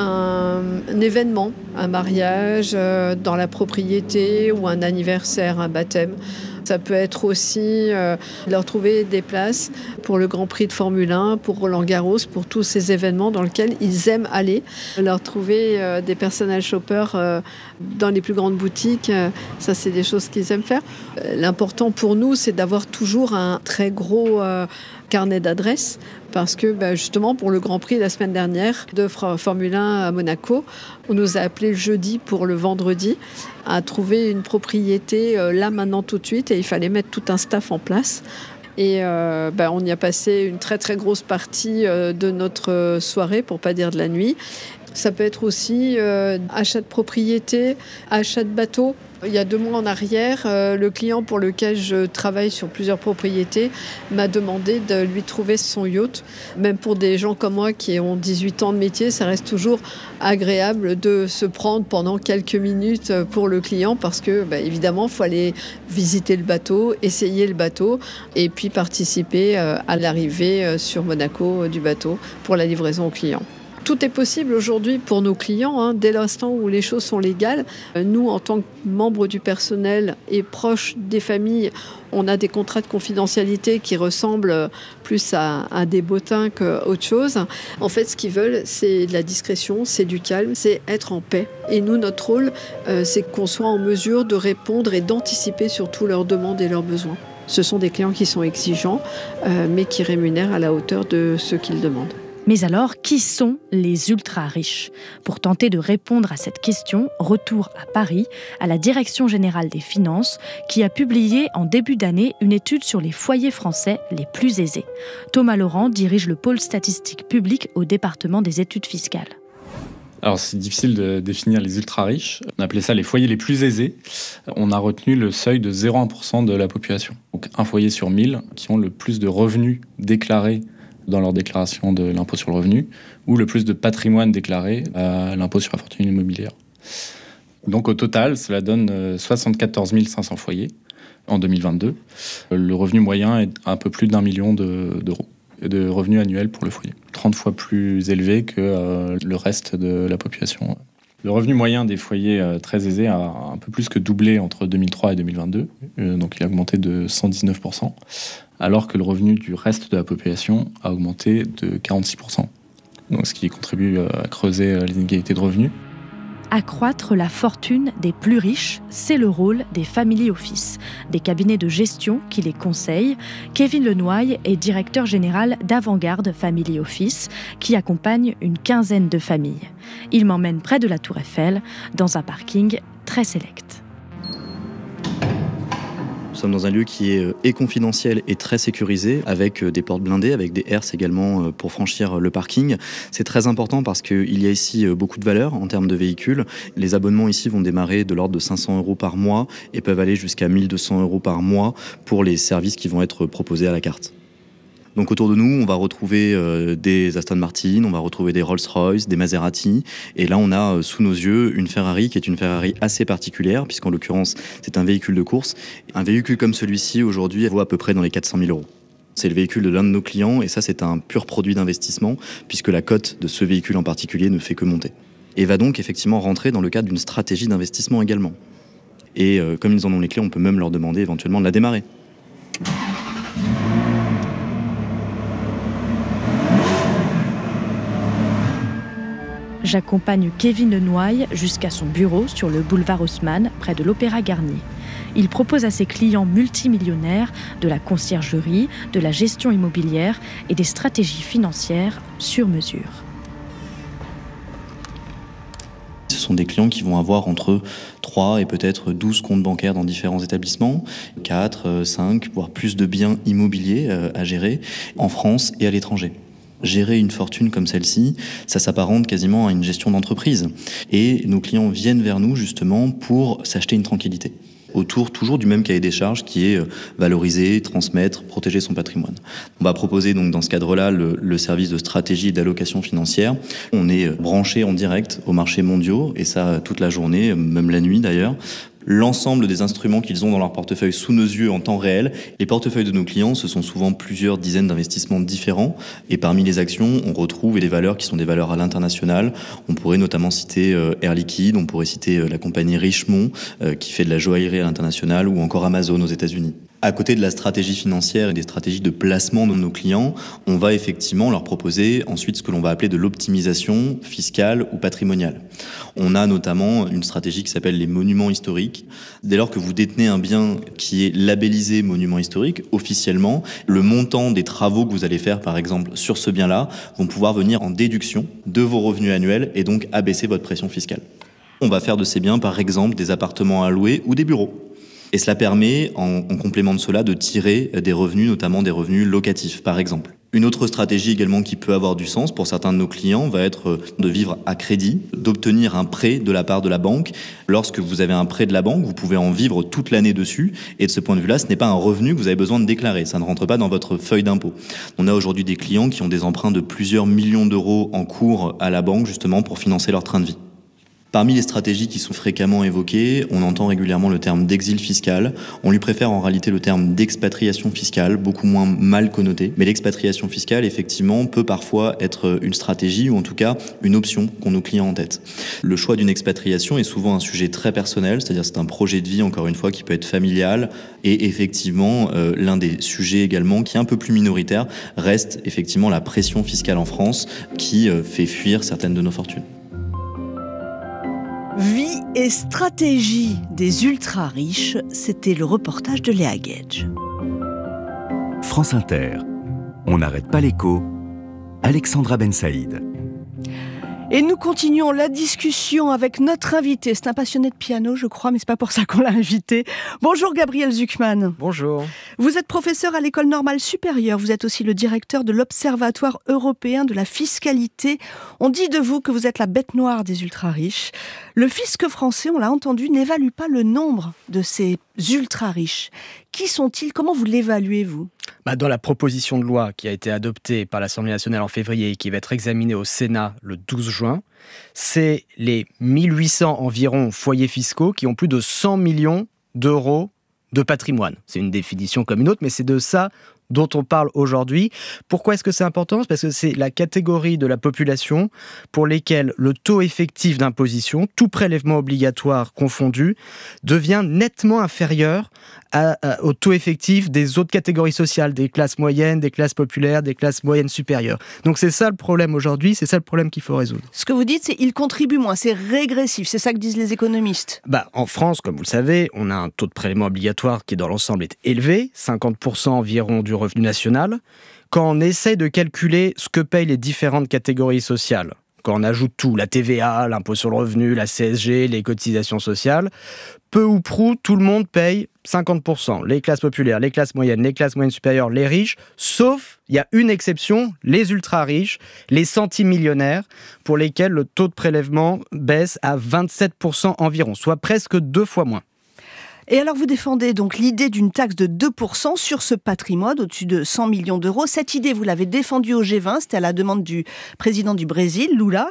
un événement, un mariage dans la propriété ou un anniversaire, un baptême. Ça peut être aussi leur trouver des places pour le Grand Prix de Formule 1, pour Roland-Garros, pour tous ces événements dans lesquels ils aiment aller. Leur trouver des personal shoppers dans les plus grandes boutiques, ça c'est des choses qu'ils aiment faire. L'important pour nous, c'est d'avoir toujours un très gros carnet d'adresses parce que justement pour le Grand Prix la semaine dernière de Formule 1 à Monaco, on nous a appelé le jeudi pour le vendredi à trouver une propriété là maintenant tout de suite et il fallait mettre tout un staff en place. Et on y a passé une très très grosse partie de notre soirée, pour pas dire de la nuit. Ça peut être aussi achat de propriété, achat de bateau. Il y a 2 mois en arrière, le client pour lequel je travaille sur plusieurs propriétés m'a demandé de lui trouver son yacht. Même pour des gens comme moi qui ont 18 ans de métier, ça reste toujours agréable de se prendre pendant quelques minutes pour le client parce que, évidemment, il faut aller visiter le bateau, essayer le bateau et puis participer à l'arrivée sur Monaco du bateau pour la livraison au client. Tout est possible aujourd'hui pour nos clients, dès l'instant où les choses sont légales. Nous, en tant que membres du personnel et proches des familles, on a des contrats de confidentialité qui ressemblent plus à des bottins qu'autre chose. En fait, ce qu'ils veulent, c'est de la discrétion, c'est du calme, c'est être en paix. Et nous, notre rôle, c'est qu'on soit en mesure de répondre et d'anticiper sur tous leurs demandes et leurs besoins. Ce sont des clients qui sont exigeants, mais qui rémunèrent à la hauteur de ce qu'ils demandent. Mais alors, qui sont les ultra-riches ? Pour tenter de répondre à cette question, retour à Paris, à la Direction générale des finances, qui a publié en début d'année une étude sur les foyers français les plus aisés. Thomas Laurent dirige le pôle statistique public au département des études fiscales. Alors c'est difficile de définir les ultra-riches. On appelait ça les foyers les plus aisés. On a retenu le seuil de 0,1% de la population. Donc un foyer sur 1000 qui ont le plus de revenus déclarés dans leur déclaration de l'impôt sur le revenu, ou le plus de patrimoine déclaré à l'impôt sur la fortune immobilière. Donc au total, cela donne 74 500 foyers en 2022. Le revenu moyen est un peu plus d'1 million d'euros de revenus annuels pour le foyer. 30 fois plus élevé que le reste de la population. Le revenu moyen des foyers très aisés a un peu plus que doublé entre 2003 et 2022, donc il a augmenté de 119%, alors que le revenu du reste de la population a augmenté de 46%, donc ce qui contribue à creuser les inégalités de revenus. Accroître la fortune des plus riches, c'est le rôle des family office, des cabinets de gestion qui les conseillent. Kevin Lenoy est directeur général d'Avant-Garde Family Office, qui accompagne une quinzaine de familles. Il m'emmène près de la Tour Eiffel, dans un parking très sélect. Nous sommes dans un lieu qui est confidentiel et très sécurisé, avec des portes blindées, avec des herses également pour franchir le parking. C'est très important parce qu'il y a ici beaucoup de valeur en termes de véhicules. Les abonnements ici vont démarrer de l'ordre de 500 € par mois et peuvent aller jusqu'à 1 200 € par mois pour les services qui vont être proposés à la carte. Donc autour de nous, on va retrouver des Aston Martin, on va retrouver des Rolls-Royce, des Maserati. Et là, on a sous nos yeux une Ferrari qui est une Ferrari assez particulière, puisqu'en l'occurrence, c'est un véhicule de course. Un véhicule comme celui-ci, aujourd'hui, vaut à peu près dans les 400 000 €. C'est le véhicule de l'un de nos clients, et ça, c'est un pur produit d'investissement, puisque la cote de ce véhicule en particulier ne fait que monter. Et va donc effectivement rentrer dans le cadre d'une stratégie d'investissement également. Et comme ils en ont les clés, on peut même leur demander éventuellement de la démarrer. J'accompagne Kevin Lenoy jusqu'à son bureau sur le boulevard Haussmann, près de l'Opéra Garnier. Il propose à ses clients multimillionnaires de la conciergerie, de la gestion immobilière et des stratégies financières sur mesure. Ce sont des clients qui vont avoir entre 3 et peut-être 12 comptes bancaires dans différents établissements, 4, 5, voire plus de biens immobiliers à gérer en France et à l'étranger. Gérer une fortune comme celle-ci, ça s'apparente quasiment à une gestion d'entreprise. Et nos clients viennent vers nous justement pour s'acheter une tranquillité. autour toujours du même cahier des charges qui est valoriser, transmettre, protéger son patrimoine. On va proposer donc dans ce cadre-là le service de stratégie et d'allocation financière. On est branché en direct aux marchés mondiaux, et ça toute la journée, même la nuit d'ailleurs. L'ensemble des instruments qu'ils ont dans leur portefeuille sous nos yeux en temps réel. Les portefeuilles de nos clients, ce sont souvent plusieurs dizaines d'investissements différents. Et parmi les actions, on retrouve des valeurs qui sont des valeurs à l'international. On pourrait notamment citer Air Liquide, on pourrait citer la compagnie Richemont qui fait de la joaillerie à l'international, ou encore Amazon aux États-Unis. À côté de la stratégie financière et des stratégies de placement de nos clients, on va effectivement leur proposer ensuite ce que l'on va appeler de l'optimisation fiscale ou patrimoniale. On a notamment une stratégie qui s'appelle les monuments historiques. Dès lors que vous détenez un bien qui est labellisé monument historique, officiellement, le montant des travaux que vous allez faire, par exemple, sur ce bien-là, vont pouvoir venir en déduction de vos revenus annuels et donc abaisser votre pression fiscale. On va faire de ces biens, par exemple, des appartements à louer ou des bureaux. Et cela permet, en complément de cela, de tirer des revenus, notamment des revenus locatifs, par exemple. Une autre stratégie également qui peut avoir du sens pour certains de nos clients va être de vivre à crédit, d'obtenir un prêt de la part de la banque. Lorsque vous avez un prêt de la banque, vous pouvez en vivre toute l'année dessus. Et de ce point de vue-là, ce n'est pas un revenu que vous avez besoin de déclarer. Ça ne rentre pas dans votre feuille d'impôt. On a aujourd'hui des clients qui ont des emprunts de plusieurs millions d'euros en cours à la banque, justement, pour financer leur train de vie. Parmi les stratégies qui sont fréquemment évoquées, on entend régulièrement le terme d'exil fiscal. On lui préfère en réalité le terme d'expatriation fiscale, beaucoup moins mal connoté. Mais l'expatriation fiscale, effectivement, peut parfois être une stratégie ou en tout cas une option qu'ont nos clients en tête. Le choix d'une expatriation est souvent un sujet très personnel, c'est-à-dire c'est un projet de vie, encore une fois, qui peut être familial. Et effectivement, l'un des sujets également qui est un peu plus minoritaire reste effectivement la pression fiscale en France qui fait fuir certaines de nos fortunes. Vie et stratégie des ultra-riches, c'était le reportage de Léa Gage. France Inter. On n'arrête pas l'écho. Alexandra Ben Saïd. Et nous continuons la discussion avec notre invité. C'est un passionné de piano, je crois, mais c'est pas pour ça qu'on l'a invité. Bonjour Gabriel Zucman. Bonjour. Vous êtes professeur à l'École normale supérieure. Vous êtes aussi le directeur de l'Observatoire européen de la fiscalité. On dit de vous que vous êtes la bête noire des ultra-riches. Le fisc français, on l'a entendu, n'évalue pas le nombre de ces ultra-riches. Qui sont-ils ? Comment vous l'évaluez, vous ? Dans la proposition de loi qui a été adoptée par l'Assemblée nationale en février et qui va être examinée au Sénat le 12 juin, c'est les 1800 environ foyers fiscaux qui ont plus de 100 millions d'euros de patrimoine. C'est une définition comme une autre, mais c'est de ça dont on parle aujourd'hui. Pourquoi est-ce que c'est important ? Parce que c'est la catégorie de la population pour lesquelles le taux effectif d'imposition, tout prélèvement obligatoire confondu, devient nettement inférieur au taux effectif des autres catégories sociales, des classes moyennes, des classes populaires, des classes moyennes supérieures. Donc c'est ça le problème aujourd'hui, c'est ça le problème qu'il faut résoudre. Ce que vous dites, c'est qu'ils contribuent moins, c'est régressif, c'est ça que disent les économistes. En France, comme vous le savez, on a un taux de prélèvement obligatoire qui dans l'ensemble est élevé, 50% environ du revenu national. Quand on essaie de calculer ce que payent les différentes catégories sociales, quand on ajoute tout, la TVA, l'impôt sur le revenu, la CSG, les cotisations sociales, peu ou prou, tout le monde paye 50%. Les classes populaires, les classes moyennes supérieures, les riches, sauf, il y a une exception, les ultra-riches, les centimillionnaires, pour lesquels le taux de prélèvement baisse à 27% environ, soit presque 2 fois moins. Et alors vous défendez donc l'idée d'une taxe de 2% sur ce patrimoine au-dessus de 100 millions d'euros. Cette idée, vous l'avez défendue au G20, c'était à la demande du président du Brésil, Lula.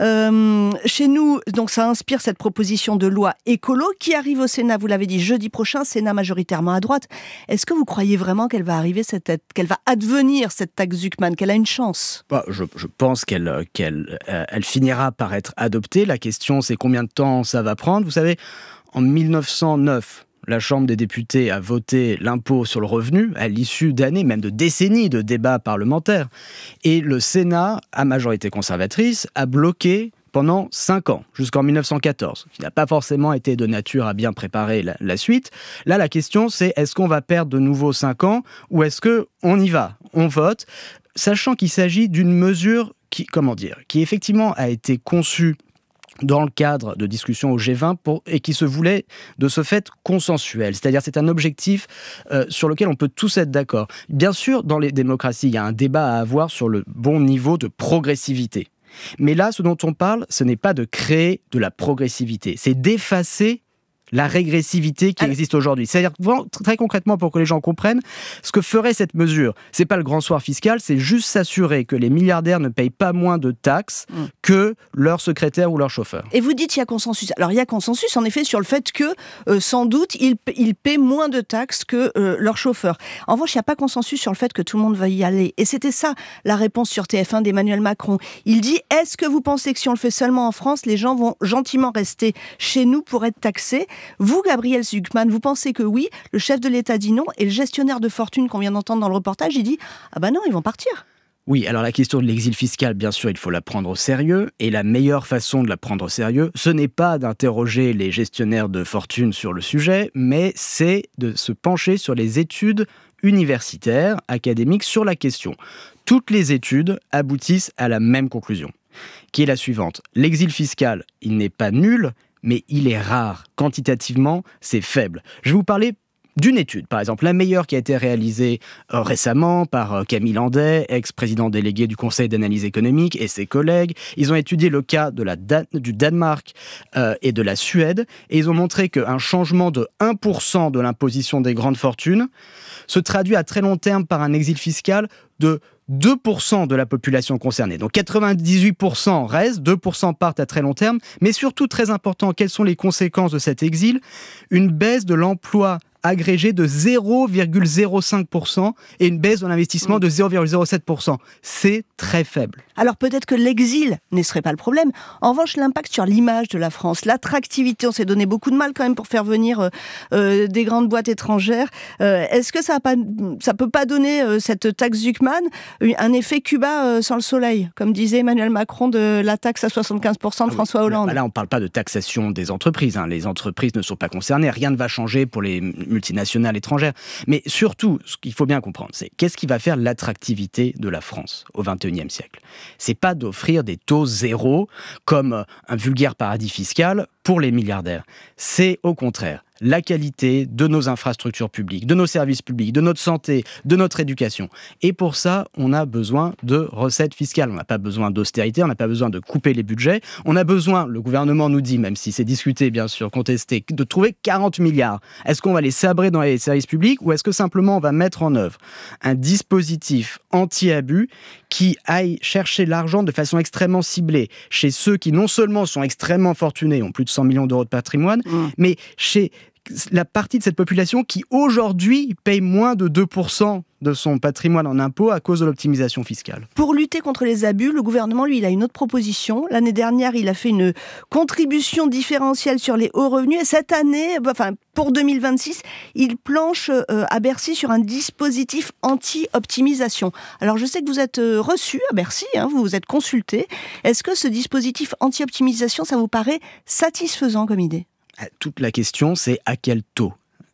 Chez nous, donc ça inspire cette proposition de loi écolo qui arrive au Sénat, vous l'avez dit, jeudi prochain, Sénat majoritairement à droite. Est-ce que vous croyez vraiment qu'elle va arriver, qu'elle va advenir cette taxe Zucman, qu'elle a une chance ? Je pense qu'elle finira par être adoptée. La question, c'est combien de temps ça va prendre. Vous savez, en 1909, la Chambre des députés a voté l'impôt sur le revenu à l'issue d'années, même de décennies de débats parlementaires. Et le Sénat, à majorité conservatrice, a bloqué pendant 5 ans, jusqu'en 1914, qui n'a pas forcément été de nature à bien préparer la suite. Là, la question, c'est est-ce qu'on va perdre de nouveau 5 ans ou est-ce qu'on y va ? On vote, sachant qu'il s'agit d'une mesure qui effectivement a été conçue dans le cadre de discussions au G20 et qui se voulait de ce fait consensuel. C'est-à-dire c'est un objectif sur lequel on peut tous être d'accord. Bien sûr, dans les démocraties, il y a un débat à avoir sur le bon niveau de progressivité. Mais là, ce dont on parle, ce n'est pas de créer de la progressivité, c'est d'effacer la régressivité qui existe aujourd'hui. C'est-à-dire, très concrètement, pour que les gens comprennent, ce que ferait cette mesure, c'est pas le grand soir fiscal, c'est juste s'assurer que les milliardaires ne payent pas moins de taxes que leur secrétaire ou leur chauffeur. Et vous dites qu'il y a consensus. Alors, il y a consensus, en effet, sur le fait que, sans doute, ils paient moins de taxes que leur chauffeur. En revanche, il n'y a pas consensus sur le fait que tout le monde va y aller. Et c'était ça, la réponse sur TF1 d'Emmanuel Macron. Il dit, est-ce que vous pensez que si on le fait seulement en France, les gens vont gentiment rester chez nous pour être taxés ? Vous, Gabriel Zucman, vous pensez que oui, le chef de l'État dit non, et le gestionnaire de fortune qu'on vient d'entendre dans le reportage, il dit « Ah ben non, ils vont partir ». Oui, alors la question de l'exil fiscal, bien sûr, il faut la prendre au sérieux. Et la meilleure façon de la prendre au sérieux, ce n'est pas d'interroger les gestionnaires de fortune sur le sujet, mais c'est de se pencher sur les études universitaires, académiques, sur la question. Toutes les études aboutissent à la même conclusion, qui est la suivante. L'exil fiscal, il n'est pas nul, mais il est rare. Quantitativement, c'est faible. Je vais vous parler d'une étude, par exemple, la meilleure qui a été réalisée récemment par Camille Landais, ex-président délégué du Conseil d'analyse économique, et ses collègues. Ils ont étudié le cas du Danemark et de la Suède, et ils ont montré qu'un changement de 1% de l'imposition des grandes fortunes se traduit à très long terme par un exil fiscal de 2% de la population concernée. Donc 98% restent, 2% partent à très long terme, mais surtout très important, quelles sont les conséquences de cet exil ? Une baisse de l'emploi agrégé de 0,05% et une baisse de l'investissement de 0,07%. C'est très faible. Alors peut-être que l'exil ne serait pas le problème. En revanche, l'impact sur l'image de la France, l'attractivité, on s'est donné beaucoup de mal quand même pour faire venir des grandes boîtes étrangères. Est-ce que ça peut pas donner, cette taxe Zucman, un effet Cuba sans le soleil, comme disait Emmanuel Macron de la taxe à 75% de François Hollande ? Là, on ne parle pas de taxation des entreprises. Les entreprises ne sont pas concernées. Rien ne va changer pour les multinationales étrangères. Mais surtout, ce qu'il faut bien comprendre, c'est qu'est-ce qui va faire l'attractivité de la France au XXIe siècle ? C'est pas d'offrir des taux zéro comme un vulgaire paradis fiscal pour les milliardaires. C'est au contraire la qualité de nos infrastructures publiques, de nos services publics, de notre santé, de notre éducation. Et pour ça, on a besoin de recettes fiscales. On n'a pas besoin d'austérité, on n'a pas besoin de couper les budgets. On a besoin, le gouvernement nous dit, même si c'est discuté, bien sûr, contesté, de trouver 40 milliards. Est-ce qu'on va les sabrer dans les services publics ou est-ce que simplement on va mettre en œuvre un dispositif anti-abus qui aille chercher l'argent de façon extrêmement ciblée chez ceux qui non seulement sont extrêmement fortunés, ont plus de 100 millions d'euros de patrimoine, mais chez la partie de cette population qui aujourd'hui paye moins de 2% de son patrimoine en impôts à cause de l'optimisation fiscale. Pour lutter contre les abus, le gouvernement, lui, il a une autre proposition. L'année dernière, il a fait une contribution différentielle sur les hauts revenus. Et cette année, pour 2026, il planche à Bercy sur un dispositif anti-optimisation. Alors, je sais que vous êtes reçu à Bercy, vous vous êtes consulté. Est-ce que ce dispositif anti-optimisation, ça vous paraît satisfaisant comme idée ? Toute la question, c'est à quel taux ?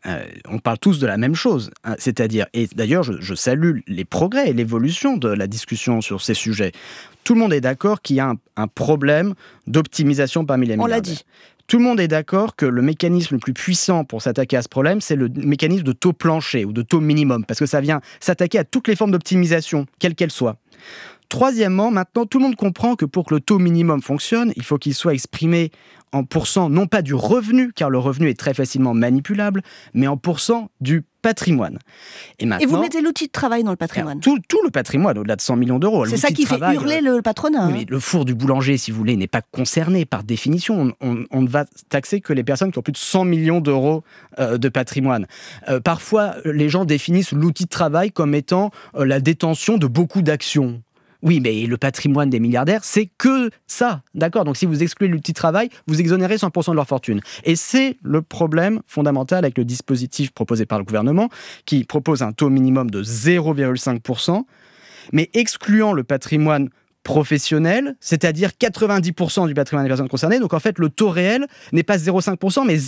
On parle tous de la même chose, c'est-à-dire, et d'ailleurs je salue les progrès et l'évolution de la discussion sur ces sujets. Tout le monde est d'accord qu'il y a un problème d'optimisation parmi les milliardaires. On l'a dit. Tout le monde est d'accord que le mécanisme le plus puissant pour s'attaquer à ce problème, c'est le mécanisme de taux plancher ou de taux minimum, parce que ça vient s'attaquer à toutes les formes d'optimisation, quelles qu'elles soient. Troisièmement, maintenant, tout le monde comprend que pour que le taux minimum fonctionne, il faut qu'il soit exprimé en pourcent, non pas du revenu, car le revenu est très facilement manipulable, mais en pourcent du patrimoine. Et vous mettez l'outil de travail dans le patrimoine. Tout le patrimoine, au-delà de 100 millions d'euros. C'est ça qui fait hurler le patronat. Oui, mais le four du boulanger, si vous voulez, n'est pas concerné par définition. On ne va taxer que les personnes qui ont plus de 100 millions d'euros de patrimoine. Parfois, les gens définissent l'outil de travail comme étant la détention de beaucoup d'actions. Oui, mais le patrimoine des milliardaires, c'est que ça, d'accord ? Donc si vous excluez l'outil de travail, vous exonérez 100% de leur fortune. Et c'est le problème fondamental avec le dispositif proposé par le gouvernement, qui propose un taux minimum de 0,5%, mais excluant le patrimoine professionnel, c'est-à-dire 90% du patrimoine des personnes concernées. Donc en fait, le taux réel n'est pas 0,5%, mais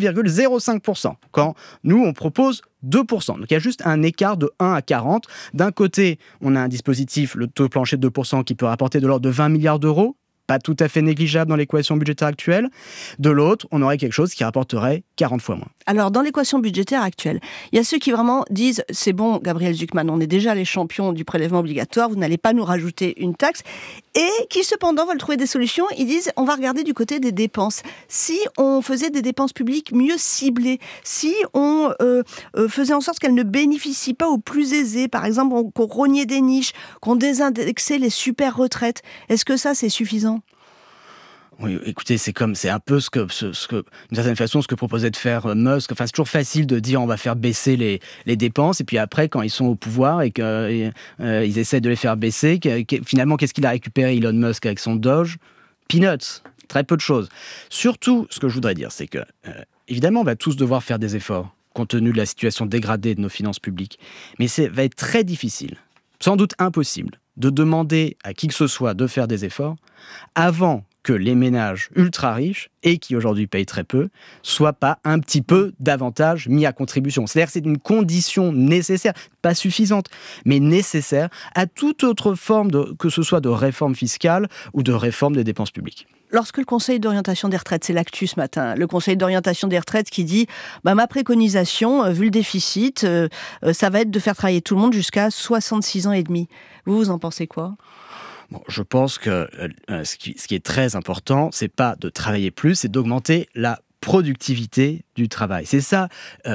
0,05%. Quand nous, on propose 2%. Donc il y a juste un écart de 1 à 40. D'un côté, on a un dispositif, le taux plancher de 2%, qui peut rapporter de l'ordre de 20 milliards d'euros pas tout à fait négligeable dans l'équation budgétaire actuelle. De l'autre, on aurait quelque chose qui rapporterait 40 fois moins. Alors, dans l'équation budgétaire actuelle, il y a ceux qui vraiment disent « c'est bon, Gabriel Zucman, on est déjà les champions du prélèvement obligatoire, vous n'allez pas nous rajouter une taxe », et qui cependant veulent trouver des solutions. Ils disent « on va regarder du côté des dépenses. Si on faisait des dépenses publiques mieux ciblées, si on faisait en sorte qu'elles ne bénéficient pas aux plus aisés, par exemple, qu'on rognait des niches, qu'on désindexait les super retraites, est-ce que ça, c'est suffisant ?» Oui, écoutez, c'est un peu ce que, d'une certaine façon, ce que proposait de faire Musk. Enfin, c'est toujours facile de dire on va faire baisser les dépenses, et puis après, quand ils sont au pouvoir et qu'ils essaient de les faire baisser, finalement, qu'est-ce qu'il a récupéré Elon Musk avec son Doge ? Peanuts, très peu de choses. Surtout, ce que je voudrais dire, c'est que, évidemment, on va tous devoir faire des efforts, compte tenu de la situation dégradée de nos finances publiques. Mais ça va être très difficile, sans doute impossible, de demander à qui que ce soit de faire des efforts avant que les ménages ultra riches, et qui aujourd'hui payent très peu, soient pas un petit peu davantage mis à contribution. C'est-à-dire que c'est une condition nécessaire, pas suffisante, mais nécessaire à toute autre forme, que ce soit de réforme fiscale ou de réforme des dépenses publiques. Lorsque le Conseil d'orientation des retraites, c'est l'actu ce matin, le Conseil d'orientation des retraites qui dit ma préconisation, vu le déficit, ça va être de faire travailler tout le monde jusqu'à 66 ans et demi. Vous en pensez quoi ? Bon, je pense que ce qui est très important, c'est pas de travailler plus, c'est d'augmenter la productivité du travail. C'est ça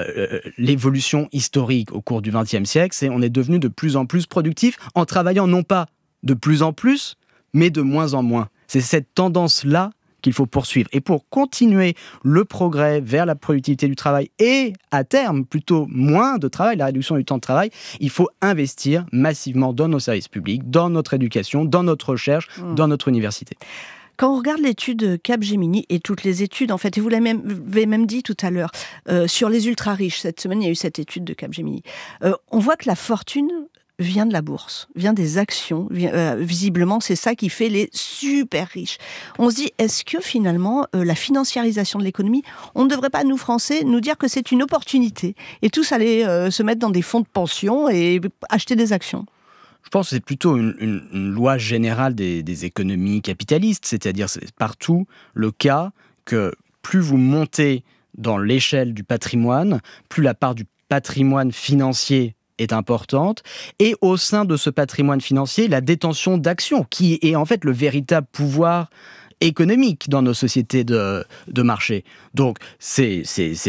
l'évolution historique au cours du XXe siècle, on est devenu de plus en plus productif en travaillant non pas de plus en plus, mais de moins en moins. C'est cette tendance-là qu'il faut poursuivre. Et pour continuer le progrès vers la productivité du travail et, à terme, plutôt moins de travail, la réduction du temps de travail, il faut investir massivement dans nos services publics, dans notre éducation, dans notre recherche, dans notre université. Quand on regarde l'étude Capgemini et toutes les études, en fait, et vous l'avez même dit tout à l'heure, sur les ultra-riches, cette semaine, il y a eu cette étude de Capgemini, on voit que la fortune vient de la bourse, vient des actions. Visiblement, c'est ça qui fait les super riches. On se dit, est-ce que finalement, la financiarisation de l'économie, on ne devrait pas, nous Français, nous dire que c'est une opportunité et tous aller se mettre dans des fonds de pension et acheter des actions ? Je pense que c'est plutôt une loi générale des économies capitalistes, c'est-à-dire c'est partout le cas que plus vous montez dans l'échelle du patrimoine, plus la part du patrimoine financier est importante, et au sein de ce patrimoine financier, la détention d'actions, qui est en fait le véritable pouvoir économique dans nos sociétés de marché. Donc, c'est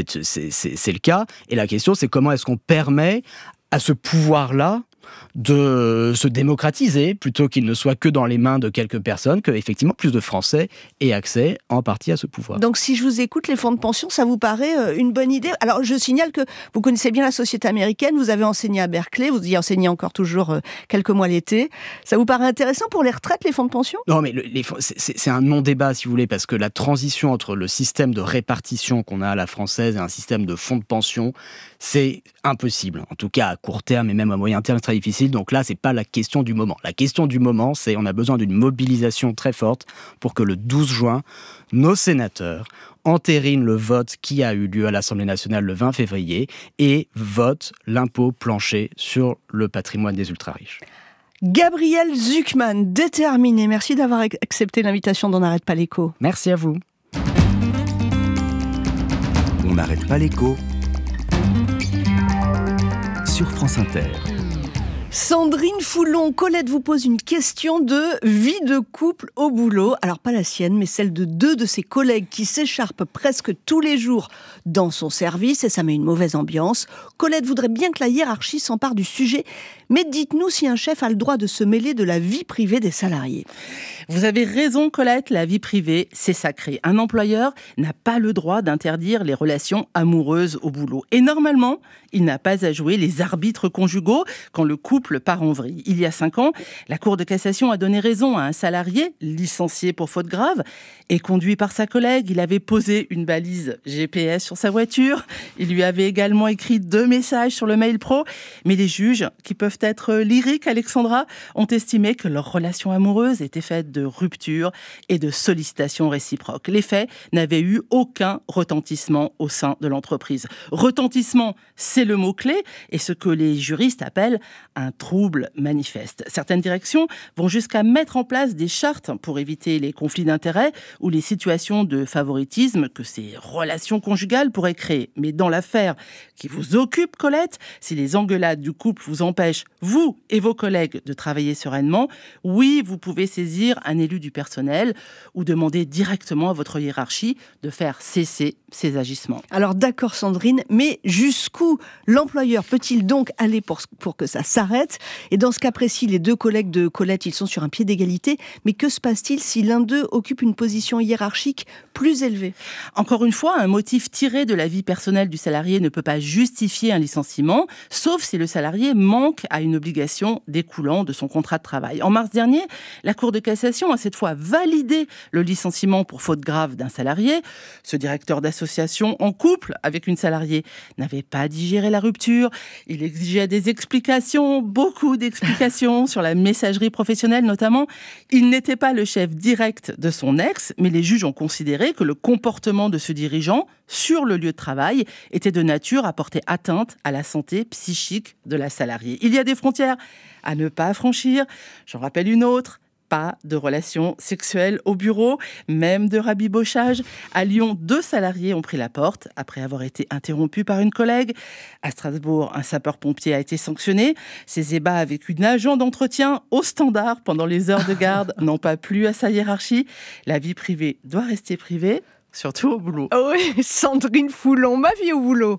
le cas, et la question, c'est comment est-ce qu'on permet à ce pouvoir-là de se démocratiser, plutôt qu'il ne soit que dans les mains de quelques personnes, que effectivement plus de Français aient accès en partie à ce pouvoir. Donc si je vous écoute, les fonds de pension, ça vous paraît une bonne idée ? Alors je signale que vous connaissez bien la société américaine, vous avez enseigné à Berkeley, vous y enseignez encore toujours quelques mois l'été. Ça vous paraît intéressant pour les retraites, les fonds de pension ? Non, mais c'est un non-débat, si vous voulez, parce que la transition entre le système de répartition qu'on a à la française et un système de fonds de pension, c'est impossible. En tout cas, à court terme et même à moyen terme, c'est très difficile. Donc là, c'est pas la question du moment. La question du moment, c'est on a besoin d'une mobilisation très forte pour que le 12 juin, nos sénateurs entérinent le vote qui a eu lieu à l'Assemblée nationale le 20 février et votent l'impôt plancher sur le patrimoine des ultra-riches. Gabriel Zucman, déterminé. Merci d'avoir accepté l'invitation d'On n'arrête pas l'écho. Merci à vous. On n'arrête pas l'écho sur France Inter. Sandrine Foulon, Colette vous pose une question de vie de couple au boulot. Alors pas la sienne, mais celle de deux de ses collègues qui s'écharpent presque tous les jours dans son service et ça met une mauvaise ambiance. Colette voudrait bien que la hiérarchie s'empare du sujet, mais dites-nous si un chef a le droit de se mêler de la vie privée des salariés. Vous avez raison Colette, la vie privée, c'est sacré. Un employeur n'a pas le droit d'interdire les relations amoureuses au boulot. Et normalement, il n'a pas à jouer les arbitres conjugaux quand le couple part en vrille. Il y a 5 ans, la Cour de cassation a donné raison à un salarié licencié pour faute grave et conduit par sa collègue. Il avait posé une balise GPS sur sa voiture. Il lui avait également écrit 2 messages sur le mail pro. Mais les juges, qui peuvent être lyriques, Alexandra, ont estimé que leur relation amoureuse était faite de rupture et de sollicitation réciproque. Les faits n'avaient eu aucun retentissement au sein de l'entreprise. Retentissement, c'est le mot-clé et ce que les juristes appellent un trouble manifeste. Certaines directions vont jusqu'à mettre en place des chartes pour éviter les conflits d'intérêts ou les situations de favoritisme que ces relations conjugales pourraient créer. Mais dans l'affaire qui vous occupe, Colette, si les engueulades du couple vous empêchent, vous et vos collègues, de travailler sereinement, oui, vous pouvez saisir un élu du personnel ou demander directement à votre hiérarchie de faire cesser ces agissements. Alors d'accord Sandrine, mais jusqu'où l'employeur peut-il donc aller pour que ça s'arrête ? Et dans ce cas précis, les deux collègues de Colette, ils sont sur un pied d'égalité, mais que se passe-t-il si l'un d'eux occupe une position hiérarchique plus élevée ? Encore une fois, un motif tiré de la vie personnelle du salarié ne peut pas justifier un licenciement, sauf si le salarié manque à une obligation découlant de son contrat de travail. En mars dernier, la Cour de cassation a cette fois validé le licenciement pour faute grave d'un salarié. Ce directeur d'association en couple avec une salariée n'avait pas digéré la rupture. Il exigeait des explications, beaucoup d'explications sur la messagerie professionnelle notamment. Il n'était pas le chef direct de son ex, mais les juges ont considéré que le comportement de ce dirigeant sur le lieu de travail était de nature à porter atteinte à la santé psychique de la salariée. Il y a des frontières à ne pas franchir. J'en rappelle une autre. Pas de relations sexuelles au bureau, même de rabibochage. À Lyon, 2 salariés ont pris la porte après avoir été interrompus par une collègue. À Strasbourg, un sapeur-pompier a été sanctionné. Ses ébats avec une agent d'entretien au standard pendant les heures de garde n'ont pas plu à sa hiérarchie. La vie privée doit rester privée, surtout au boulot. Oui, Sandrine Foulon, ma vie au boulot.